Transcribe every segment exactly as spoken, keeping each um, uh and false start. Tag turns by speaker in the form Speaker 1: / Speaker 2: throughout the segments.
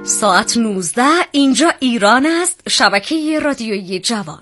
Speaker 1: ساعت نوزده، اینجا ایران است، شبکه رادیویی جوان.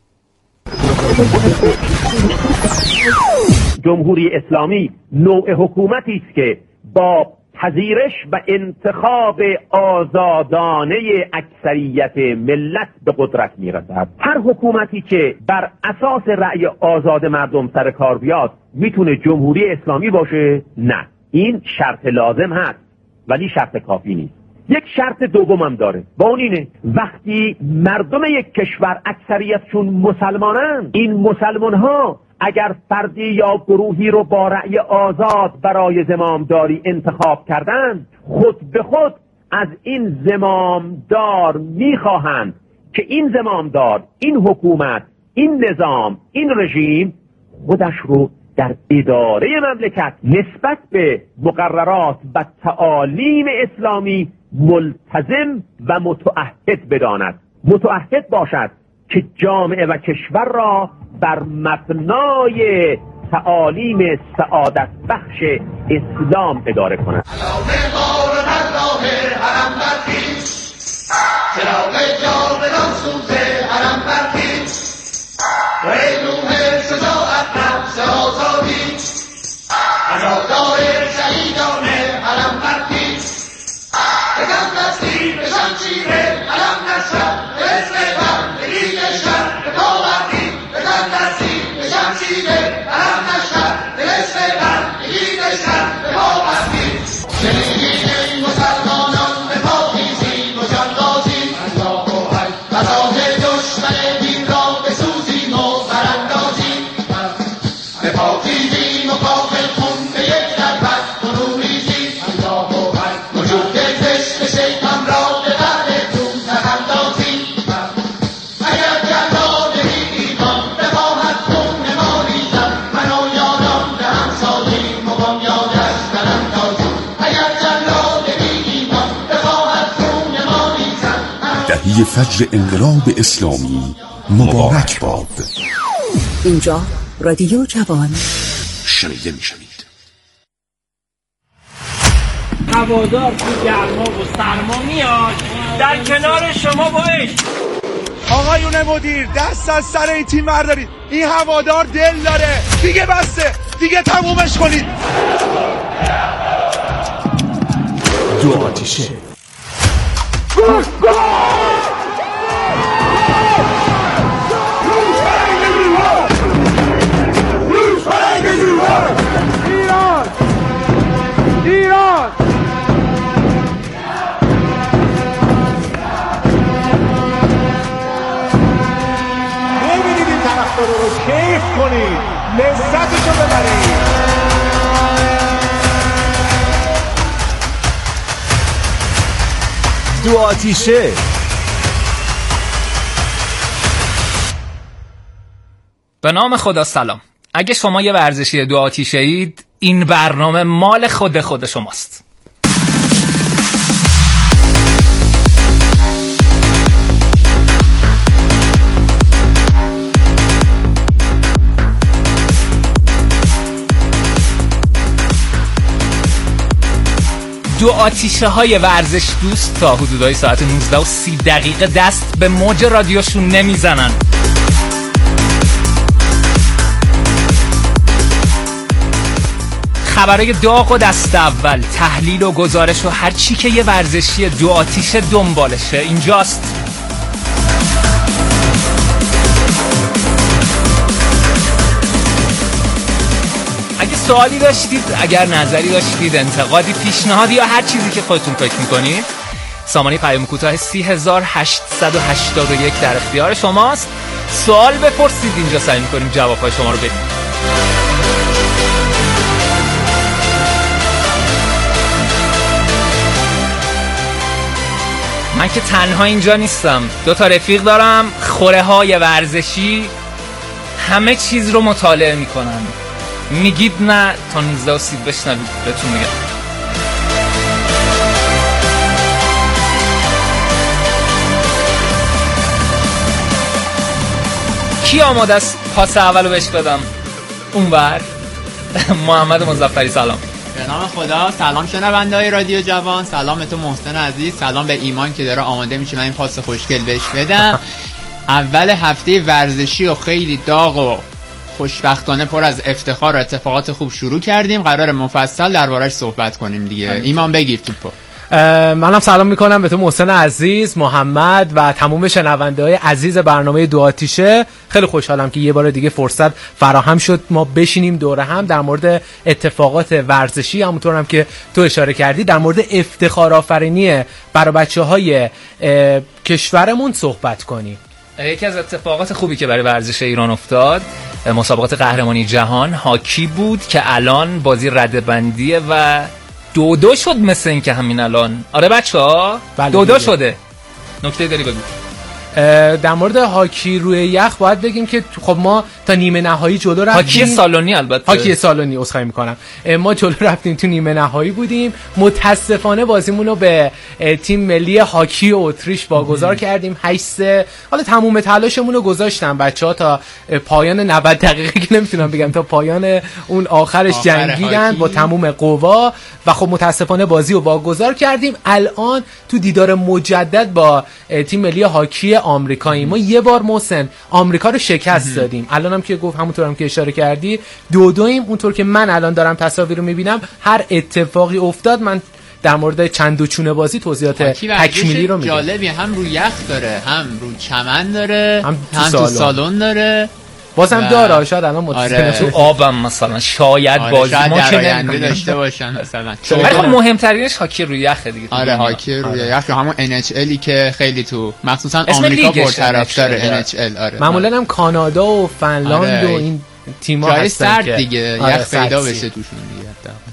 Speaker 2: جمهوری اسلامی نوع حکومتی است که با پذیرش و انتخاب آزادانه اکثریت ملت به قدرت میرسد. هر حکومتی که بر اساس رأی آزاد مردم سر کار بیاد میتونه جمهوری اسلامی باشه؟ نه، این شرط لازم هست ولی شرط کافی نیست. یک شرط دوم هم داره، با اون اینه وقتی مردم یک کشور اکثریتشون مسلمانن، این مسلمان ها اگر فردی یا گروهی رو با رأی آزاد برای زمامداری انتخاب کردن، خود به خود از این زمامدار میخواهند که این زمامدار، این حکومت، این نظام، این رژیم خودش رو در اداره مملکت نسبت به مقررات و تعالیم اسلامی ملتزم و متعهد بداند. متعهد باشد که جامعه و کشور را بر مبنای تعالیم سعادت بخش اسلام اداره کند.
Speaker 3: دهی فجر انقلاب اسلامی مبارک باد.
Speaker 1: اینجا رادیو جوان
Speaker 3: شنیده می شوید.
Speaker 4: هوادار تو گرما و سرما میاد در کنار شما با عشق.
Speaker 5: آقایون مدیر دست از سر این تیم بردارید، این هوادار دل داره، دیگه بسته، دیگه تمومش کنید.
Speaker 3: دو آتیشه
Speaker 5: ایران ایران ببینید این طرفدارا رو، کیف کنید، لذتشو ببرید.
Speaker 3: دو آتیشه.
Speaker 6: به نام خدا سلام. اگه شما یه ورزشی دو آتیشه اید، این برنامه مال خود خود شماست. دو آتیشه های ورزش دوست تا حدودای ساعت نوزده و سی دقیقه دست به موج رادیوشون نمیزنن. خبرای داغ و دست اول، تحلیل و گزارش و هر چی که یه ورزشی دو آتیشه دنبالشه اینجاست. اگه سوالی داشتید، اگر نظری داشتید، انتقادی، پیشنهادی یا هر چیزی که خودتون فکر میکنید، سامانه پیام کوتاه سه هزار و هشتصد و هشتاد و یک در اختیار شماست. سوال بپرسید، اینجا سعی میکنیم جوابهای شما رو بدیم. من که تنها اینجا نیستم، دو تا رفیق دارم، خوره های ورزشی، همه چیز رو مطالعه میکنن. میگید نه تا نوزده و سی بشنوید بهتون میگم. کی آماده است پاس اولو بهش بدم؟ اونور محمد مظفری سلام.
Speaker 7: به نام خدا. سلام شنونده‌های رادیو جوان، سلام به تو محسن عزیز، سلام به ایمان که داره آماده میشه من این پاس خوشگل بهش بدم. اول هفته ورزشی و خیلی داغ و خوشبختانه پر از افتخار و اتفاقات خوب شروع کردیم. قرار مفصل درباره‌اش صحبت کنیم دیگه. ایمان بگیر توپو.
Speaker 8: منم سلام میکنم به تو محسن عزیز، محمد و تمام شنونده‌های عزیز برنامه دو آتیشه. خیلی خوشحالم که یه بار دیگه فرصت فراهم شد ما بشینیم دوره هم در مورد اتفاقات ورزشی، همونطور هم که تو اشاره کردی در مورد افتخار آفرینی برای بچه‌های کشورمون صحبت کنیم.
Speaker 6: یکی از اتفاقات خوبی که برای ورزش ایران افتاد مسابقات قهرمانی جهان هاکی بود که الان بازی ردبندیه و دو دو شد، مثل این که همین الان. آره بچه ها دو دو شده. نکته داری بگو.
Speaker 8: در مورد هاکی روی یخ باید بگیم که خب ما تا نیمه نهایی جلو رفتیم.
Speaker 6: هاکی سالونی البته.
Speaker 8: هاکی سالونی عذرخواهی میکنم. ما جلو رفتیم، تو نیمه نهایی بودیم. متاسفانه بازیمون رو به تیم ملی هاکی اتریش واگذار کردیم هشت سه. حالا تمام تلاشمون رو گذاشتم بچه‌ها تا پایان نود دقیقه که نمیتونم بگم تا پایان اون آخرش جنگیدن با تمام قوا و خب متاسفانه بازی رو واگذار کردیم. الان تو دیدار مجدد با تیم ملی هاکی آمریکایی ما یه بار محسن آمریکا رو شکست دادیم. الان هم که گفت همونطور هم که اشاره کردی دو دویم. اونطور که من الان دارم تصاویر رو میبینم هر اتفاقی افتاد من در مورد چند و چونه بازی توضیحات تکمیلی رو میگم.
Speaker 7: جالبی هم رو یخ داره، هم رو چمن داره، هم تو, هم
Speaker 8: سالن.
Speaker 7: تو سالن داره.
Speaker 8: بازم داره شاید الان متصل
Speaker 7: آره.
Speaker 6: تو آبم مثلا شاید
Speaker 7: آره
Speaker 6: بازی
Speaker 7: شاید
Speaker 6: ما
Speaker 7: در
Speaker 6: که
Speaker 7: آینده داشته باشن مثلا.
Speaker 6: ولی خب مهمترینش هاکی روی یخه دیگه.
Speaker 7: آره هاکی روی
Speaker 6: آره.
Speaker 7: یخ، همون ان اچ ال که خیلی تو مخصوصا آمریکا پرطرفدار ان اچ ال. آره
Speaker 8: معمولا هم کانادا و فنلاند آره. و این تیم‌ها هستن
Speaker 7: که دیگه
Speaker 8: آره
Speaker 7: یخ پیدا بشه توشون دیگه.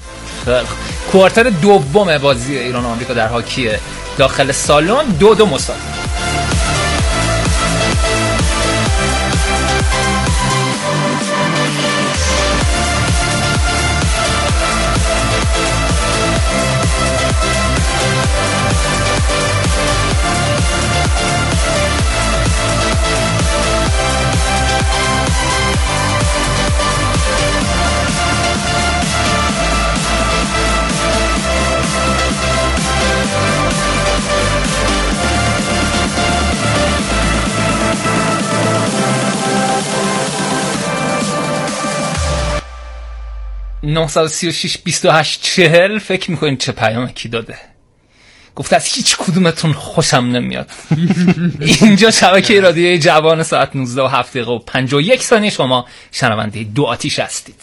Speaker 6: کوارتر دوم بازی ایران و آمریکا در هاکی داخل سالن دو دو مساوی. نه سه شش بیست و هشت چهل. فکر میکنین چه پیام کی داده؟ گفت از هیچ کدومتون خوشم نمیاد. اینجا شبکه رادیوی جوان ساعت نوزده و هفت دقیقه و پنجاه و یک ثانیه شما شنونده دو آتیش هستید.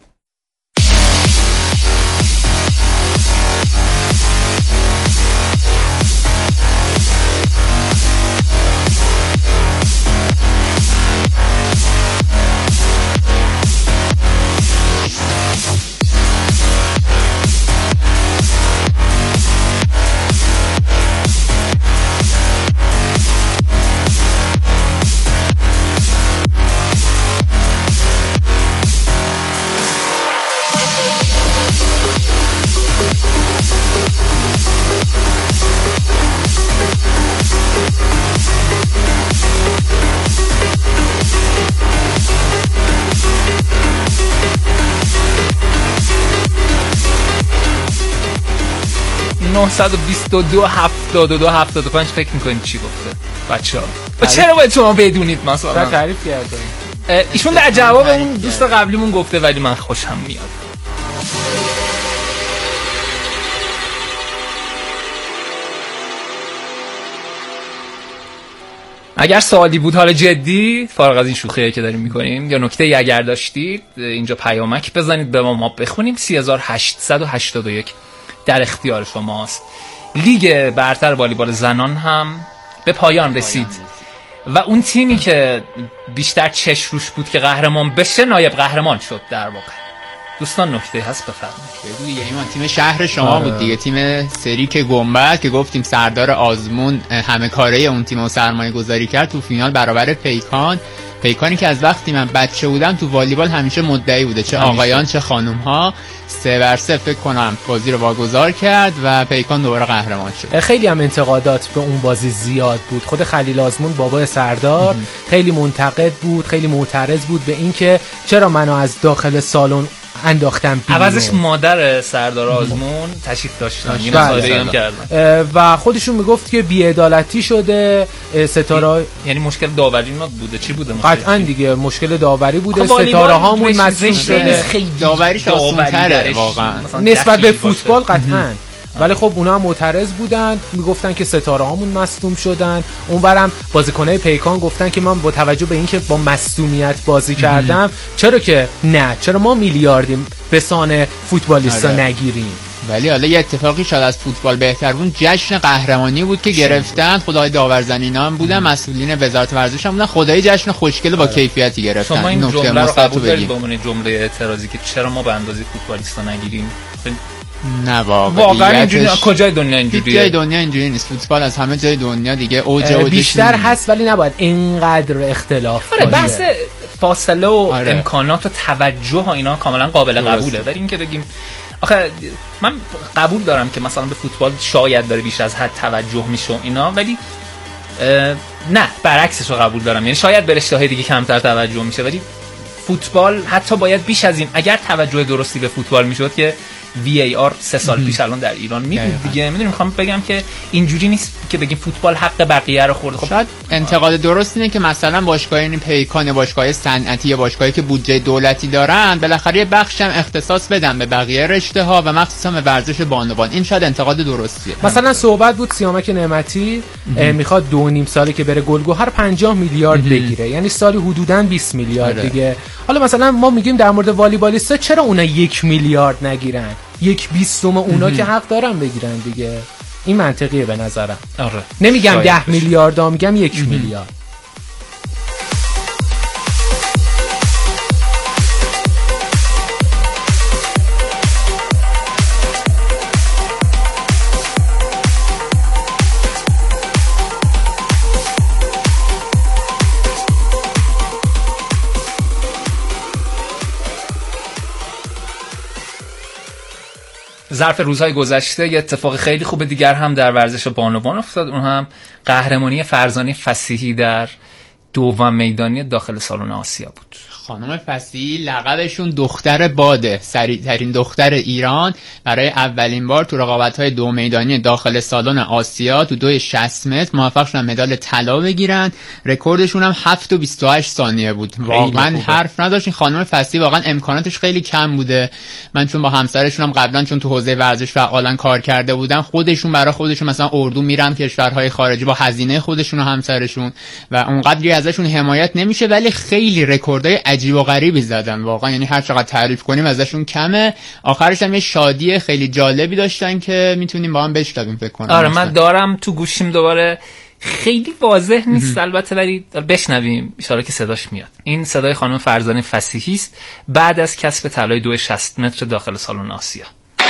Speaker 6: نه دو دو هفتاد و دو هفتاد و پنج. فکر میکنید چی گفته بچه‌ها؟ چرا باید شما بدونید مثلا؟
Speaker 8: تعریف کرده
Speaker 6: ایشون در جواب اون دوست قبلیمون گفته ولی من خوشم میاد. اگر سوالی بود حالا جدی فارغ از این شوخیه که داریم میکنیم یا نکته‌ای اگر داشتید اینجا پیامک بزنید به ما ما بخونیم. سه هزار و هشتصد و هشتاد و یک در اختیار شماست. لیگ برتر والیبال زنان هم به پایان رسید و اون تیمی که بیشتر چش روش بود که قهرمان بشه نایب قهرمان شد. در واقع دوستان نکته هست بفرمایید.
Speaker 7: بگو دیگه. ایمان تیم شهر شما بود دیگه، تیم سریک گنبد که گفتیم سردار آزمون همه کاره اون تیمو سرمایه گذاری کرد تو فینال برابر پیکان. پیکانی که از وقتی من بچه بودم تو والیبال همیشه مدعی بوده، چه آقایان چه خانوم‌ها. سه بر سه فکر کنم بازی رو واگذار کرد و پیکان دوباره قهرمان شد.
Speaker 8: خیلی هم انتقادات به اون بازی زیاد بود. خود خلیل آزمون بابای سردار خیلی منتقد بود، خیلی معترض بود به این که چرا منو از داخل سالن انداختن بیرون.
Speaker 6: عوضش مادر سردار آزمون تشریف داشتن، این مسائلی هم کردن
Speaker 8: و خودشون میگفت که بی‌عدالتی شده ستاره.
Speaker 6: یعنی مشکل داوری ما بوده؟ چی بوده؟
Speaker 8: قطعا دیگه مشکل داوری بوده، ستاره هامون مصدوم شده،
Speaker 7: داوریش آسان‌تره واقعا
Speaker 8: نسبت به فوتبال قطعا. ولی خب اونا هم معترض بودن، میگفتن که ستاره هامون مصدوم شدن. اونورم بازیکنای پیکان گفتن که من با توجه به اینکه با مصدومیت بازی کردم چرا که نه، چرا ما میلیاردیم به سان فوتبالیستا نگیریم.
Speaker 7: ولی حالا یه اتفاقی شاید از فوتبال بهتر بود، جشن قهرمانی بود که گرفتن. خدای داورزنی اینا هم بودن، مسئولین وزارت ورزش هم بودن. خدای جشن خوشگل با کیفیتی گرفتن.
Speaker 6: شما این جمله رو قبول دارید به عنوان جمله اعتراضی که چرا ما به اندازه فوتبالیستا نگیریم؟
Speaker 7: نه
Speaker 6: واقعا اینجوری کجای دنیا اینجوریه؟
Speaker 7: جای دنیا اینجوری نیست. فوتبال از همه جای دنیا دیگه اوج اوجش
Speaker 8: بیشتر هست، ولی نباید اینقدر اختلاف
Speaker 6: کنه. بحث فاصله و آره. امکانات و توجه و اینا کاملا قابل قبوله، ولی اینکه بگیم آخه من قبول دارم که مثلا به فوتبال شاید داره بیش از حد توجه میشه اینا، ولی نه برعکسش رو قبول دارم. یعنی شاید به رشته‌های دیگه کمتر توجه میشه، ولی فوتبال حتی باید بیش از این. اگر توجه درستی به فوتبال میشد که وی ای آر سه سال پیش الان در ایران میبود دیگه. میدونی میخوام بگم که اینجوری نیست که بگیم فوتبال حق بقیه رو خورده. خب
Speaker 7: شاید انتقاد درست اینه که مثلا باشگاه این پیکان، باشگاه صنعتی یا باشگاهی که بودجه دولتی دارن بالاخره یه بخش هم اختصاص بدن به بقیه رشته ها و مخصوصا به ورزش بانوان. این شاید انتقاد درستیه.
Speaker 8: مثلا صحبت بود سیامک نعمتی میخواد دو نیم ساله که بره گلگهر پنجاه میلیارد بگیره، یعنی سالی حدوداً بیست میلیارد آره. دیگه. حالا مثلا ما میگیم در مورد والیبالیستا چرا اونا یک میلیارد نگیرن؟ یک بیستم اونا که حق دارن بگیرن دیگه. این منطقیه به نظرم.
Speaker 6: آره.
Speaker 8: نمیگم ده میلیارد، میگم یک میلیارد.
Speaker 6: ظرف روزهای گذشته یه اتفاق خیلی خوب دیگر هم در ورزش بانوان افتاد، اون هم قهرمانی فرزانه فصیحی در دوم میدانی داخل سالن آسیا بود.
Speaker 7: خانم فصیحی لقبشون دختر باده، سریعترین دختر ایران برای اولین بار تو رقابت‌های دو میدانی داخل سالن آسیا تو دوی شصت متر موفق شدن مدال طلا بگیرن. رکوردشون هم هفت و بیست و هشت ثانیه بود. واقعا حرف نداشت. این خانم فصیحی واقعا امکاناتش خیلی کم بوده. من چون با همسرشون هم قبلا چون تو حوزه ورزش فعالاً کار کرده بودن، خودشون برای خودشون مثلا اردو میرن کشورهای خارجی با هزینه خودشون و همسرشون و اونقدری ازشون حمایت نمیشه، ولی خیلی رکوردای عجیب و غریبی زدن واقعا. یعنی هر چقدر تعریف کنیم ازشون کمه. آخرش هم یه شادی خیلی جالبی داشتن که میتونیم با هم بشنویم فکر کنم.
Speaker 6: آره من دارم تو گوشیم دوباره، خیلی واضح نیست البته ولی بشنویم ان که صداش میاد. این صدای خانم فرزانه فصیحی است بعد از کسب طلای دو شصت متر داخل سالن آسیا.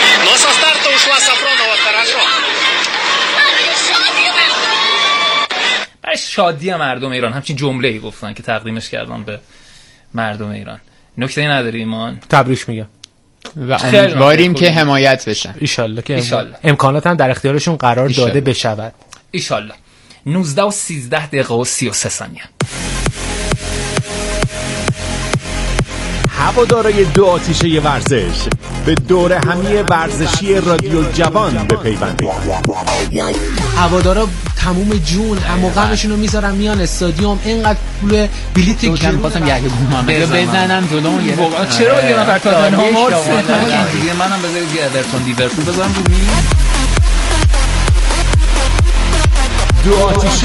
Speaker 6: برای شادی مردم ایران همچین جمله‌ای گفتن که تقدیمش کردن به مردم ایران. نکته‌ای نداری ایمان؟
Speaker 8: تبریک میگم
Speaker 7: و امیدواریم که حمایت بشن
Speaker 8: ان شاءالله که ایشالله. امکانات هم در اختیارشون قرار ایشالله. داده بشود
Speaker 6: ان شاءالله. نوزده و سیزده دقیقه و سی و سه ثانیه.
Speaker 3: هوادارای دو آتیشه ورزش به دور همی ورزشی رادیو جوان بپیوندید.
Speaker 8: هوادارا تموم جون هم غمشون رو میذارن میان استادیوم، اینقدر پول بلیت
Speaker 7: گیرن. خواستم یه محمد بزنم جلومون گرفت.
Speaker 6: واقعا چرا یه نفر تا تنها مارس دیگه منم بذارید یه اورتون دیورپول بذارم رو میز.
Speaker 3: دو آتیشه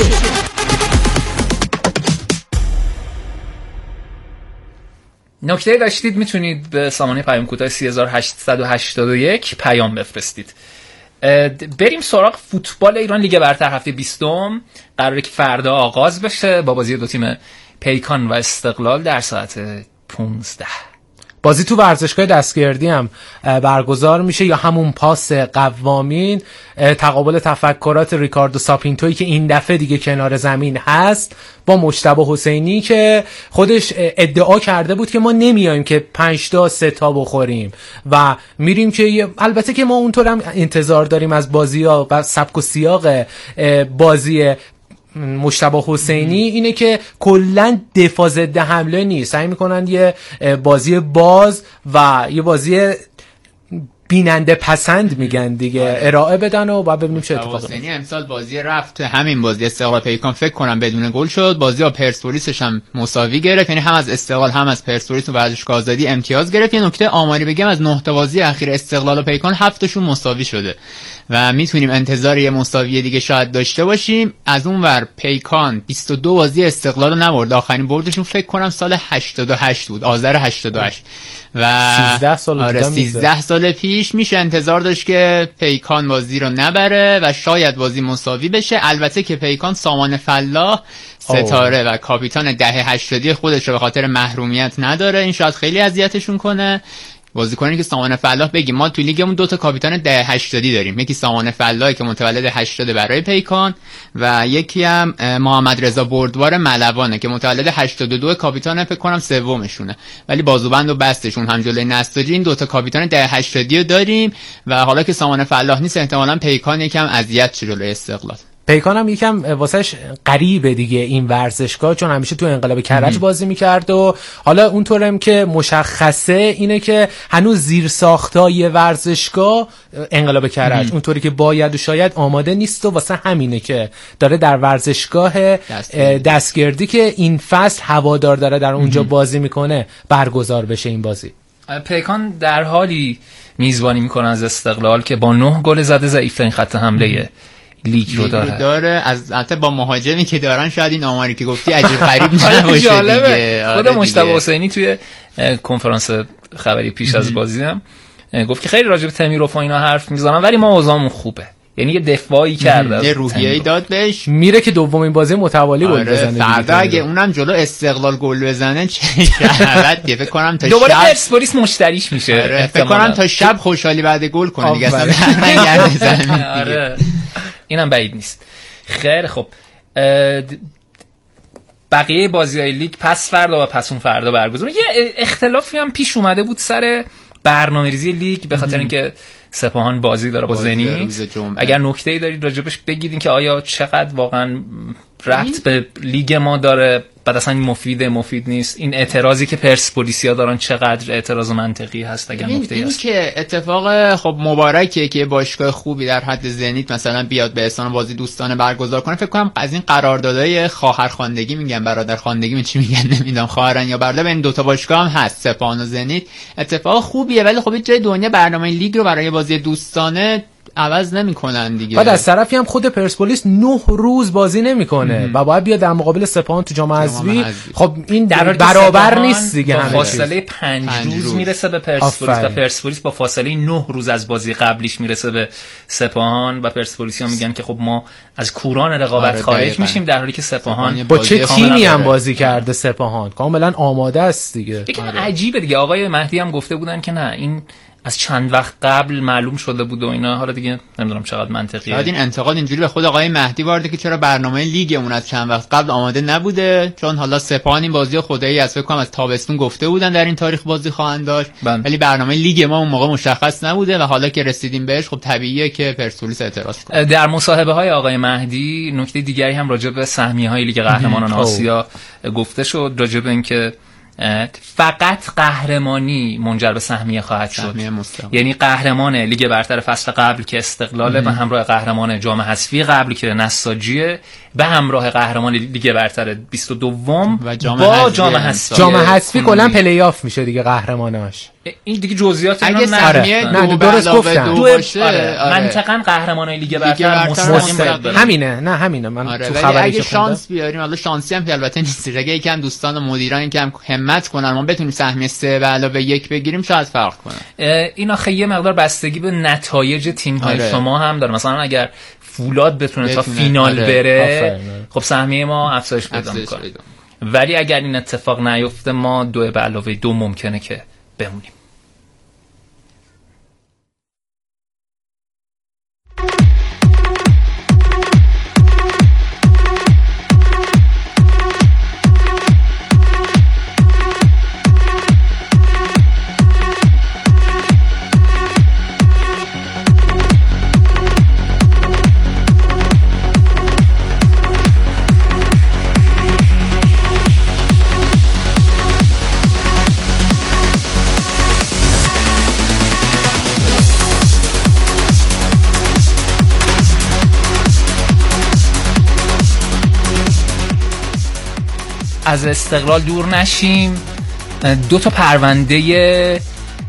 Speaker 6: نکته داشتید میتونید به سامانه پیام کوتاه سه هزار و هشتصد و هشتاد و یک پیام بفرستید. بریم سراغ فوتبال ایران. لیگ برتر هفته بیستم قراره که فردا آغاز بشه با بازی دو تیم پیکان و استقلال در ساعت پانزده.
Speaker 8: بازی تو ورزشگاه دستگردی هم برگزار میشه یا همون پاس قوامین، تقابل تفکرات ریکاردو ساپینتویی که این دفعه دیگه کنار زمین هست با مجتبی حسینی که خودش ادعا کرده بود که ما نمیایم که پنج تا سه تا بخوریم و میریم که البته که ما اونطور هم انتظار داریم از بازی‌ها و سبک و سیاق بازی مجتبی حسینی اینه که کلا دفاع ضد حمله نیست، سعی میکنن یه بازی باز و یه بازی بیننده پسند میگن دیگه آره. ارائه بدن و بعد ببینیم چه اتفاقی میفته.
Speaker 7: امسال بازی رفت همین بازی استقلال پیکان فکر کنم بدون گل شد، بازی با پرسپولیسش هم مساوی گرفت، یعنی هم از استقلال هم از پرسپولیس و ورزشگاه آزادی امتیاز گرفت. یه نکته آماری بگم، از نه تا بازی اخیر استقلال و پیکان هفتشون مساوی شده و میتونیم انتظار یه مساوی دیگه شاید داشته باشیم. از اون ور پیکان بیست و دو بازی استقلال رو نبرد، آخرین بردشون فکر کنم سال هشتاد و هشت بود، آذر هشتاد و هشت و
Speaker 8: سیزده سال
Speaker 7: آره سیزده سال پیش میشه انتظار داشت که پیکان بازی رو نبره و شاید بازی مساوی بشه. البته که پیکان سامان فلاح ستاره و کاپیتان دهه هشتادی خودش رو به خاطر محرومیت نداره، این شاید خیلی اذیتشون کنه. بازیکنی که سامان فلاح بگیم ما تو لیگمون دو تا کاپیتان دهه هشتادی داریم، یکی سامان فلاحی که متولد هشتاد برای پیکان و یکی هم محمد رضا بردوار ملوانه که متولد هشتاد و دو، کاپیتان فکر کنم سومشونه، ولی بازوبند و بستشون هم جلوی نساجی این دو تا کاپیتان دهه هشتادی رو داریم و حالا که سامان فلاح نیست احتمالاً پیکان یکم اذیت شه جلوی استقلال.
Speaker 8: پیکان هم یکم واسش غریبه دیگه این ورزشگاه، چون همیشه تو انقلاب کرج بازی میکرد و حالا اونطورم که مشخصه اینه که هنوز زیر ساختای ورزشگاه انقلاب کرج اونطوری که باید و شاید آماده نیست و واسه همینه که داره در ورزشگاه دستگردی, دستگردی که این فصل هوادار داره در اونجا مم. بازی میکنه برگزار بشه این بازی.
Speaker 6: پیکان در حالی میزبانی میکنه از استقلال که با نه گل زده ضعیف‌ترین خط حمله لیگ رو داره.
Speaker 7: داره از البته با مهاجمی که دارن شاید این آماری که گفتی عجیب غریب نباشه دیگه.
Speaker 6: خود مجتبی حسینی توی کنفرانس خبری پیش از بازی هم گفت که خیلی راجع به تمیروف و اینا حرف میزنن ولی ما اوضاعمون خوبه، یعنی یه دفاعی کرده،
Speaker 7: یه روحیه‌ای داد بهش،
Speaker 8: میره که دومین بازی متوالی گل بزنه.
Speaker 7: فردا اگه اونم جلو استقلال گل بزنه چه شهرت فکر کنم تا
Speaker 6: دوباره پرسپولیس مشتریش میشه،
Speaker 7: فکر کنم تا شب خوشحالی بعد گل کنه دیگه اصلا.
Speaker 6: آره اینم بعید نیست. خیلی خب بقیه بازی‌های لیگ پس فردا و پس اون فردا برگزار. یه اختلافی هم پیش اومده بود سر برنامه‌ریزی لیگ به خاطر اینکه سپاهان بازی داره با زنی. اگر نکته‌ای دارید راجبش بگید که آیا چقدر واقعا ربط به لیگ ما داره، بعد اصلا مفیده مفید نیست، این اعتراضی که پرسپولیسیا دارن چقدر اعتراض منطقی هست اگر نکته‌ای هست.
Speaker 7: این که اتفاق خب مبارکه که باشگاه خوبی در حد زنیت مثلا بیاد به احسان بازی دوستانه برگزار کنه. فکر کنم از این قراردادهای خواهرخواندگی میگن برادرخواندگی می چی میگن نمیدونم، خواهران یا برادر، این دو تا باشگاه هم هست سپاهان و زنیت. اتفاق خوبیه ولی خب جای دنیا برنامه لیگ رو برای بازی دوستانه عوض نمیکنن دیگه.
Speaker 8: بعد از طرفی هم خود پرسپولیس نه روز بازی نمیکنه و باید بیاد در مقابل سپاهان تو جام حذفی. خب این در برابر نیست دیگه،
Speaker 6: با فاصله پنج روز, روز میرسه به پرسپولیس و پرسپولیس با فاصله نه روز از بازی قبلیش میرسه به سپاهان و پرسپولیسیا میگن که خب ما از کوران رقابت آره خارج میشیم، در حالی که سپاهان
Speaker 8: با چه تیمی هم بازی کرده سپاهان کاملا آماده است دیگه.
Speaker 6: یکم آره. عجیبه دیگه. آقای مهدی هم گفته بودن که نه این از چند وقت قبل معلوم شده بود و اینا، حالا دیگه نمیدونم چقدر منطقیه.
Speaker 7: شاید این انتقاد اینجوری به خود آقای مهدی وارده که چرا برنامه لیگ اون از چند وقت قبل آماده نبوده، چون حالا سپاهان این بازی خدایی از فکر کنم از تابستون گفته بودن در این تاریخ بازی خواهند داشت، ولی برنامه لیگ ما اون موقع مشخص نبوده و حالا که رسیدیم بهش خب طبیعیه که پرسپولیس اعتراض کنه.
Speaker 6: در مصاحبه های آقای مهدی نکته دیگری هم راجع به سهمیه های لیگ قهرمانان آسیا گفته شد، راجع به اینکه فقط قهرمانی منجر به سهمیه خواهد شد، یعنی قهرمان لیگ برتر فصل قبل که استقلاله به همراه قهرمان جام حذفی قبل که نساجیه به همراه قهرمان لیگ برتر بیست و دو
Speaker 7: و جام
Speaker 6: با جام حذفی
Speaker 8: جام حذفی کلا پلی آف میشه دیگه قهرماناش.
Speaker 6: این دیگه جزئیات
Speaker 7: اگه سهمیه
Speaker 8: نه درست گفتم
Speaker 6: دو باشه آره. آره. منطقاً قهرمانای لیگ برتر مستقیم
Speaker 8: همینه، نه همینه من
Speaker 7: آره.
Speaker 8: تو خبری
Speaker 7: اگه شانس بیاریم، حالا شانسی هم البته نیست، اگه یکم دوستان و مدیران یکم همت کنن ما بتونیم سهمیه سه به علاوه یک بگیریم شاید فرق کنه.
Speaker 6: این آخه یه مقدار بستگی به نتایج تیم‌های آره. شما هم داره. مثلا اگر فولاد بتونه تا فینال آره. بره خب سهمیه ما افزایش پیدا می‌کنه، ولی اگر این اتفاق نیفته ما دو به علاوه دو ممکنه که بمونیم. از استقلال دور نشیم، دو تا پرونده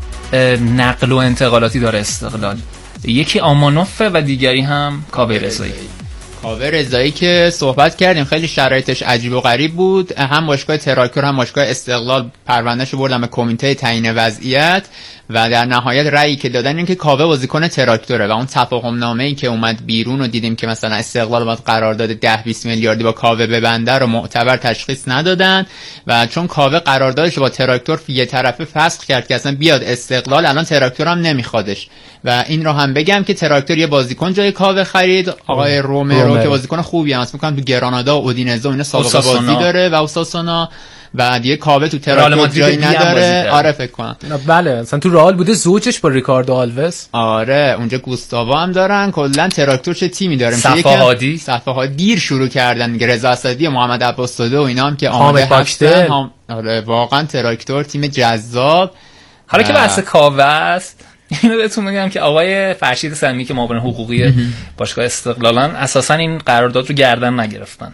Speaker 6: نقل و انتقالاتی داره استقلال، یکی آمانوفه و دیگری هم کاوه رضایی.
Speaker 7: کاوه رضایی که صحبت کردیم خیلی شرایطش عجیب و غریب بود، هم باشگاه تراکتور هم باشگاه استقلال پروندهشو بردن به کمیته تعیین وضعیت و در نهایت رأیی که دادن این که کاوه بازیکن تراکتوره و اون تفاهم نامه‌ای که اومد بیرون و دیدیم که مثلا استقلال باید قرارداد ده بیست میلیاردی با کاوه ببنده رو معتبر تشخیص ندادن و چون کاوه قراردادش با تراکتور یه طرفه فسخ کرد که اصلا بیاد استقلال، الان تراکتور هم نمیخوادش و این رو هم بگم که تراکتور یه بازیکن جای کاوه خرید، آقای رومرو که بازیکن خوبی هست، میگم تو گرانادا و اودینزه اینا سابقه بازی داره و اوساسونا و دیگه کاوه تو تراکتور جایی نداره. آره فکر کنم
Speaker 8: بله مثلا تو رئال بوده زوجش با ریکاردو آلوس.
Speaker 7: آره اونجا گوستاوا هم دارن. کلا تراکتور چه تیمی داریم؟
Speaker 6: صفا هادی
Speaker 7: صفا هادی دیر شروع کردن دیگه، رضا اسدی و محمد عباس‌زاده و اینا هم که آماده هستن هم... آره واقعا تراکتور تیم جذاب.
Speaker 6: حالا که بحث کاوه است اینو بهتون میگم که آقای فرشید سمی که معاون حقوقی باشگاه استقلالن اساسا این قرارداد رو گردن نگرفتن.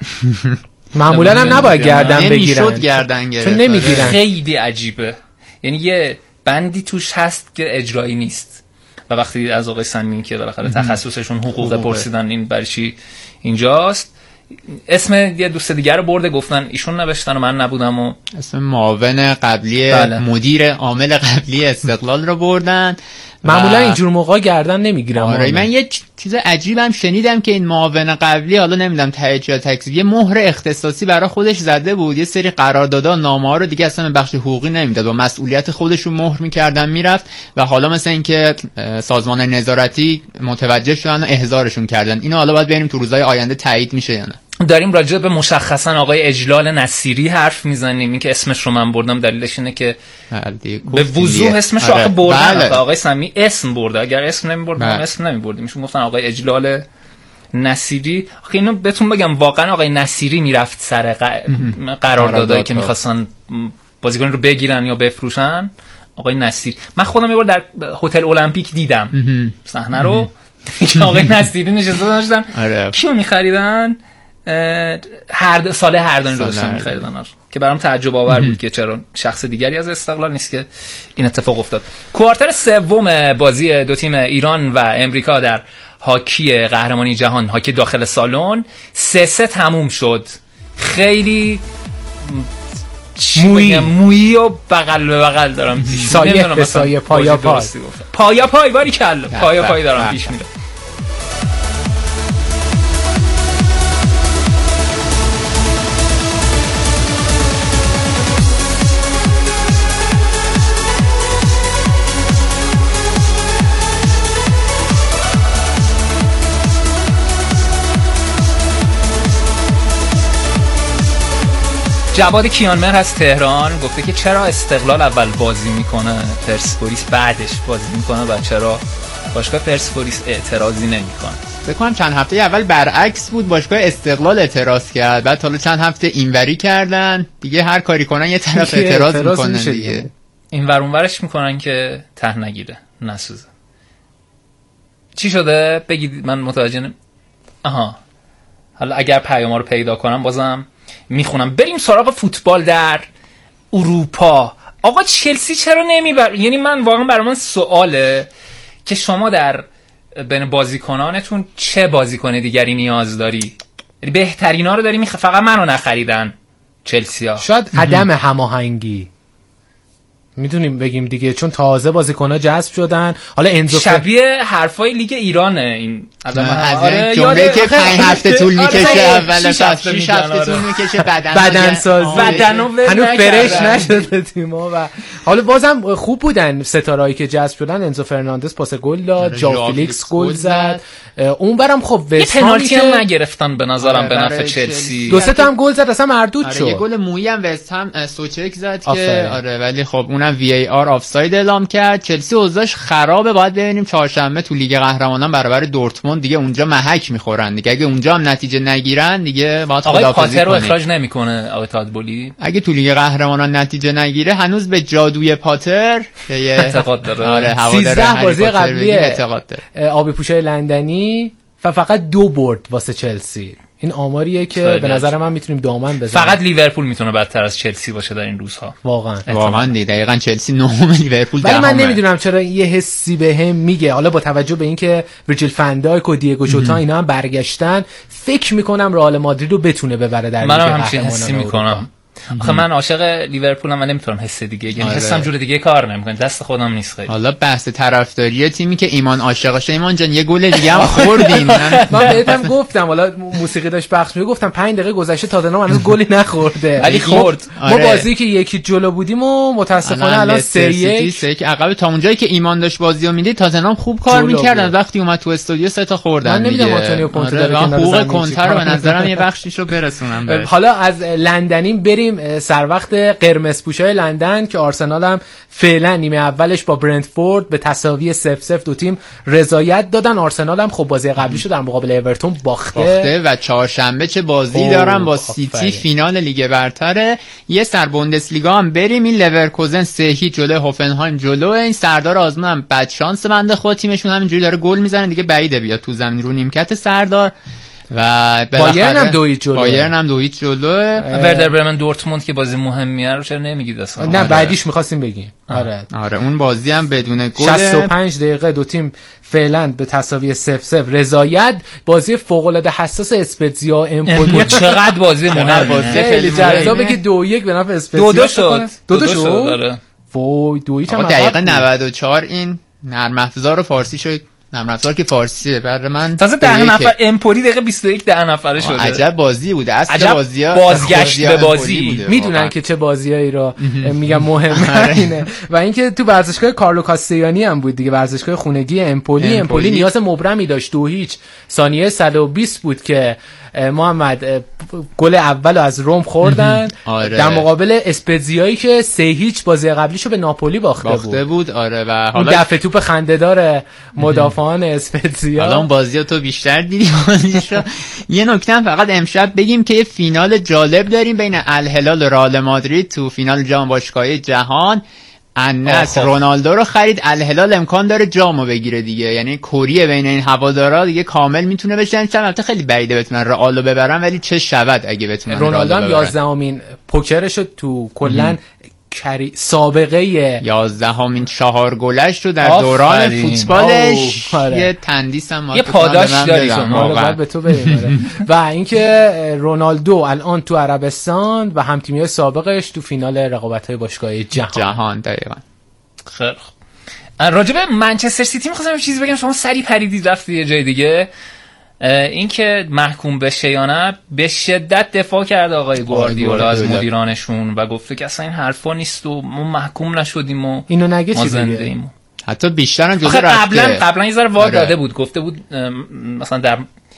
Speaker 8: معمولا هم نباید گردن بگیرن،
Speaker 7: نمیشد گردن گرفت
Speaker 8: چون نمیگیرن.
Speaker 6: خیلی عجیبه، یعنی یه بندی توش هست که اجرایی نیست و وقتی از آقای سمی که بالاخره تخصصشون حقوق پرسیدن این برای چی اینجاست، اسم یه دوست دیگر رو برده گفتن ایشون نوشتن و من نبودم و
Speaker 7: اسم معاون قبلی بله. مدیر عامل قبلی استقلال رو بردن.
Speaker 8: معمولا اینجور موقع گردن نمیگیرم.
Speaker 7: آره من یه چیز عجیبم شنیدم که این معاون قبلی، حالا نمیدونم تایید یا تکذیب، یه مهر اختصاصی برای خودش زده بود، یه سری قراردادها نامه‌ها رو دیگه اصلا به بخش حقوقی نمیداد و مسئولیت خودشون مهر میکردن میرفت و حالا مثلا اینکه سازمان نظارتی متوجه شدن و احضارشون کردن. اینو حالا باید ببینیم تو روزهای آینده تایید میشه یا نه.
Speaker 6: داریم راجع به مشخصا آقای اجلال نصیری حرف میزنیم. این که اسمش رو من بردم دلیلش اینه که به وضوح اسمش رو آره. بردن بله. آقای سمی اسم برده، اگر اسم نمیبرد من اسم نمیبردیم، میشون گفتن آقای اجلال نصیری. آخه اینو بهتون بگم واقعا آقای نصیری میرفت سر قراردادایی که میخواستن بازیکن رو بگیرن یا بفروشن. آقای نصیری من خودم یه بار در هتل المپیک دیدم صحنه رو که آقای نصیری نشسته داشتن آره. کیو میخریدن؟ هر سال هردانی رو داشتن می‌خریدن که برام تعجب آور بود که چرا شخص دیگری از استقلال نیست که این اتفاق افتاد. کوارتر سوم بازی دو تیم ایران و امریکا در هاکی قهرمانی جهان، هاکی داخل سالن، سه سه تموم شد. خیلی مویی مویی و بغل به بغل دارم پیش میرم،
Speaker 8: سایه به سایه، پایا پای
Speaker 6: پایا پای باری کلا پایا پای دارم پیش میرم. جواد کیانمر از تهران گفته که چرا استقلال اول بازی میکنه پرسپولیس بعدش بازی میکنه و چرا باشگاه پرسپولیس اعتراضی نمیکنه.
Speaker 7: فکر کنم چند هفته اول برعکس بود، باشگاه استقلال اعتراض کرد، بعد حالا چند هفته اینوری کردن دیگه، هر کاری کنن یه طرف اعتراض میکنن دیگه،
Speaker 6: این ور اونورش میکنن که ته نگیره نسوزه. چی شده بگید من متوجه نم... آها حالا اگر پیاما رو پیدا کنم بازم میخونم. بریم سراغ فوتبال در اروپا. آقا چلسی چرا نمیبر؟ یعنی من واقعا برای من سواله که شما در بین بازیکنانتون چه بازیکن دیگری نیاز داری؟ بهترینا رو داری میخ... فقط منو نخریدن چلسیا.
Speaker 8: شاید عدم هماهنگی میتونیم بگیم دیگه، چون تازه بازیکن‌ها جذب شدن. حالا انزو
Speaker 6: شبیه حرفای لیگ ایرانه این
Speaker 7: از آره جمله که پنج هفته طول میکشه، اول فصل شش هفته طول میکشه بدن
Speaker 8: بدن سازی بدنو هنوز فرش نشده تیم‌ها و حالا بازم خوب بودن ستارهایی که جذب شدن. انزو فرناندز پاس گل داد، جاو فیلیکس گل زد، اونورم خب
Speaker 6: وست هم پنالتی هم نگرفتن به نظرم به نفع چلسی،
Speaker 8: دو سه تا هم گل زد اصلا مردود شد.
Speaker 7: یه گل مویی هم وست هم سوچک زد که آره ولی خب اونم وی ای آر آفساید اعلام کرد. چلسی اوضاعش خرابه، باید ببینیم چهارشنبه تو لیگ قهرمانان برابر دورتموند دیگه اونجا محک میخورن دیگه، اگه اونجا هم نتیجه نگیرن دیگه باید خداحافظی کنه.
Speaker 6: آقای پاتر رو اخراج نمیکنه آقای تادبولی
Speaker 7: اگه تو لیگ قهرمانان نتیجه نگیره، هنوز به جادوی پاتر که
Speaker 6: اعتقاد داره.
Speaker 7: آره
Speaker 8: سیزده بازی قبلی
Speaker 7: اعتقاد داره.
Speaker 8: آبی پوشای لندنی و فقط دو برد واسه چلسی. این آماریه که به نظر من میتونیم دامن بزنیم.
Speaker 6: فقط لیورپول میتونه بدتر از چلسی باشه در این روزها.
Speaker 8: واقعا
Speaker 7: واقعا دقیقاً چلسی نهم، لیورپول دهم.
Speaker 8: ولی من نمیدونم چرا یه حسی بهم میگه، حالا با توجه به اینکه ویرجیل فندایک و دیگو ژوتا اینا هم برگشتن، فکر میکنم رئال مادرید رو بتونه ببره در لیگ
Speaker 6: قهرمانان.
Speaker 8: منم
Speaker 6: همچین حسی میکنم. آخه من عاشق لیورپولم و نمیتونم حس دیگه، یعنی حسم جور دیگه کار نمیکنه، دست خودم نیست خیلی.
Speaker 7: حالا بحث طرفداری تیمی که ایمان عاشقشه، ایمان جان یه گل دیگه هم خوردیم.
Speaker 8: من بهتم گفتم، حالا موسیقی داشت پخش میگه، گفتم پنج دقیقه گذشته تاتنهام هنوز گلی نخورده
Speaker 6: ولی خورد.
Speaker 8: ما بازی که یکی جلو بودیم و متاسفانه الان سه یک
Speaker 7: عقب. تا اونجایی که ایمان داشت بازیو میدید تاتنهام خوب کار میکردن، وقتی اومد تو استودیو سه تا خوردن.
Speaker 8: من نمیدونم آنتونیو کونته داره کنار
Speaker 7: حقوق کنته رو به نظرم یه بخشیشو برسونم بهش.
Speaker 8: حالا از لندنیم بریم سر وقت قرمزپوشای لندن که آرسنال هم فعلا نیمه اولش با برنتفورد به تساوی صفر صفر دو تیم رضایت دادن. آرسنال هم خب بازی قبلیشو در مقابل اورتون باخته, باخته
Speaker 7: و چهارشنبه چه بازی دارن با سیتی، فینال لیگ برتره. یه سر بوندسلیگا هم بریم، این لورکوزن سه هیچ جلوی هوفنهایم جلو. این سردار آزمون هم بد شانس بنده خود، تیمشون همینجوری داره گل میزنه دیگه، بعیده بیاد تو زمین رو نیمکت سردار. و
Speaker 8: بایرن هم دویت جلو
Speaker 7: بایرن هم دویت جلو
Speaker 6: وردر برمن دورتموند که بازی مهمیه رو چرا نمیگید اصلا؟
Speaker 8: نه بعدیش می‌خواستیم بگیم. آره
Speaker 7: آره اون بازی هم بدون گل
Speaker 8: شصت و پنج دقیقه دو تیم فعلا به تساوی صفر صفر رضایت. بازی فوق العاده حساس اسپتزیا امپولی
Speaker 6: چقدر بازی مهمه،
Speaker 8: خیلی جذابه که دو یک به نفع اسپتزیا
Speaker 6: دو دو شد
Speaker 8: دو دو شد آره وای دو یک هم
Speaker 7: دقیقه نود و چهار این نرم افزار فارسی شد. نرم افزار که فارسیه برای من
Speaker 6: تازه ده نفر امپولی دقیقه بیست و یک ده نفره شده.
Speaker 7: عجب بازی بود، اصل بازی‌ها
Speaker 6: بازگشت به بازی
Speaker 8: میدونن که چه بازیایی رو میگم مهمه اینه. و اینکه تو ورزشگاه کارلو کاستیانی هم بود دیگه، ورزشگاه خونگی امپولی. امپولی نیاز مبرمی داشت، دو هیچ ثانیه صد و بیست بود که محمد گل اولو از روم خوردن
Speaker 7: آره.
Speaker 8: در مقابل اسپتزیایی که سه هیچ بازی قبلیشو به ناپولی باخته,
Speaker 7: باخته بود.
Speaker 8: بود
Speaker 7: آره و
Speaker 8: حالا دفع توپ خنده‌دار مدافعان اسپتزیا.
Speaker 7: حالا اون بازیو تو بیشتر دیدی بازیشو. یه نکته هم فقط امشب بگیم که یه فینال جالب داریم بین الهلال و رئال مادرید تو فینال جام باشگاهی جهان. النصر رونالدو رو خرید، الهلال امکان داره جامو بگیره دیگه، یعنی کوریه بین این هوادارا دیگه کامل میتونه بشه. البته خیلی بعیده بتونن رئالو ببرن، ولی چه شود اگه بتونن
Speaker 8: رونالدو هم یازدهمین پوکرشو تو کلا کری سابقه
Speaker 7: یازدهمین چهار گلش رو در دوران فوتبالش یه تندیس هم
Speaker 6: یه پاداش داری
Speaker 8: شما به تو بریم. و اینکه رونالدو الان تو عربستان و همتیمیای سابقش تو فینال رقابت‌های باشگاهی جهان
Speaker 7: جهان دقیقاً.
Speaker 6: خیلی راجع به منچستر سیتی می‌خواستم یه چیزی بگم، شما سری پریدید رفتی یه جای دیگه. این که محکوم بشه یا نه، به شدت دفاع کرده آقای گواردیولا از مدیرانشون و گفته که اصلا این حرفا نیست و ما محکوم نشدیم و
Speaker 8: اینو نگه
Speaker 6: ما زنده ایم.
Speaker 7: حتی بیشتر هم جزء
Speaker 6: رفته. قبلا قبلا یه ذره وارد داده بود، گفته بود مثلا در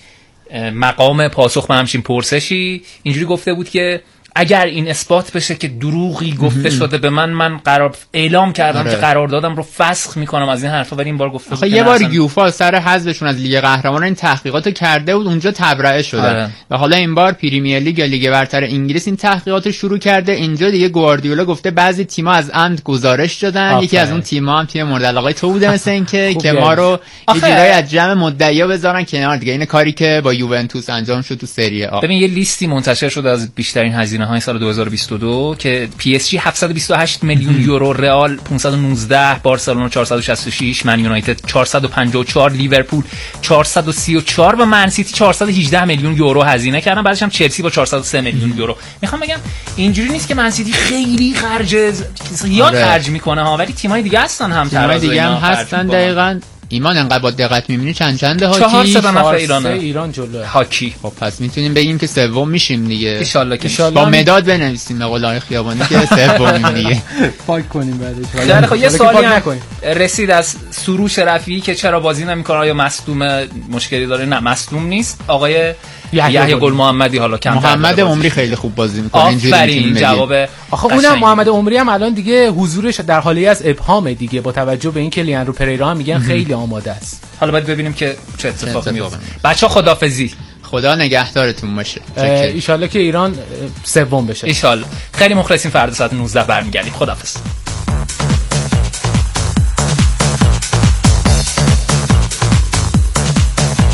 Speaker 6: مقام پاسخ به همچین پرسشی اینجوری گفته بود که اگر این اثبات بشه که دروغی گفته شده به من، من قرار اعلام کردم آره. که قراردادم رو فسخ میکنم از این حرفا. ولی این بار گفته
Speaker 7: بود یه بار یوفا سر حذفشون از لیگ قهرمانان این تحقیقاتو کرده بود، اونجا تبرئه شده آره. و حالا این بار پریمیر لیگ یا لیگ برتر انگلیس این تحقیقاتو شروع کرده. اینجا دیگه گواردیولا گفته بعضی تیم‌ها از عمد گزارش دادن. یکی از اون تیم‌ها هم تیم مورد علاقه تو بوده مثلا اینکه که ما رو یه جورایی از جمع مدعیا بذارن کنار دیگه. این کاری که با یوونتوس انجام شد تو سری آ.
Speaker 6: ببین یه لیستی منتشر شده از بیشترین هزینه‌های سال دو هزار و بیست و دو که پی اس جی هفتصد و بیست و هشت میلیون یورو، رئال پانصد و نوزده، بارسلونا چهارصد و شصت و شش، من یونایتد چهارصد و پنجاه و چهار، لیورپول چهارصد و سی و چهار و من سیتی چهارصد و هجده میلیون یورو هزینه کردن. بعدش هم چلسی با چهارصد و سه میلیون یورو. میخوام بگم اینجوری نیست که من سیتی خیلی خرج یا آره. خرج میکنه ها، ولی تیمای دیگه هستن هم
Speaker 7: تیمای دیگه هم هستن دقیقاً. ایمان انقدر با دقت می‌بینی چند چنده هاکی؟
Speaker 6: چهار سه نفر ایرانه.
Speaker 8: ایران جلوه
Speaker 6: هاکی.
Speaker 7: خب پس میتونیم بگیم که سوم میشیم دیگه.
Speaker 6: ان شاءالله که
Speaker 7: با مداد بنویسیم به قول آقای خیابانی که سومیم دیگه.
Speaker 8: پاک کنیم بعدش.
Speaker 6: در خب یه سوالی رسید از سروش رفیعی که چرا بازی نمی‌کنه، آیا مصدوم مشکلی داره؟ نه مصدوم نیست. آقای یحیی گل محمدی حالا کم
Speaker 7: محمد عمری خیلی خوب بازی می‌کنه.
Speaker 6: اینجوری جواب
Speaker 8: آخه اونم محمد عمری هم الان دیگه حضورش در حالی از ابهامه دیگه، با توجه به اینکه لیاندرو پریرا هم میگن خیلی آماده است.
Speaker 6: حالا باید ببینیم که چه اتفاقی میفته. بچه‌ها خداحافظی.
Speaker 7: خدا نگهدارتون باشه.
Speaker 8: ان شاءالله که ایران سوم بشه.
Speaker 6: ان شاءالله. خیلی مخلصیم. فردا ساعت نوزده برمیگردیم. خداحافظ.